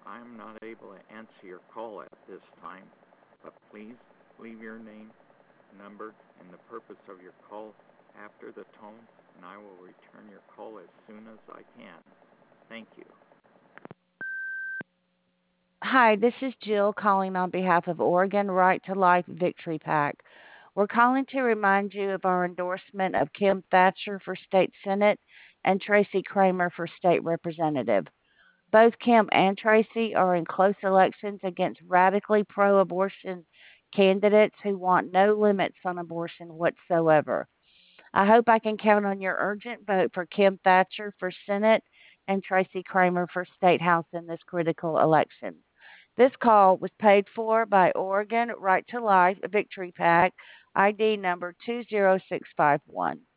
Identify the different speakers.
Speaker 1: I'm not able to answer your call at this time, but please leave your name, number, and the purpose of your call after the tone, and I will return your call as soon as I can. Thank you.
Speaker 2: Hi, this is Jill calling on behalf of Oregon Right to Life Victory PAC. We're calling to remind you of our endorsement of Kim Thatcher for State Senate and Tracy Kramer for State Representative. Both Kim and Tracy are in close elections against radically pro abortion candidates who want no limits on abortion whatsoever. I hope I can count on your urgent vote for Kim Thatcher for Senate and Tracy Kramer for State House in this critical election. This call was paid for by Oregon Right to Life Victory PAC, ID number 20651.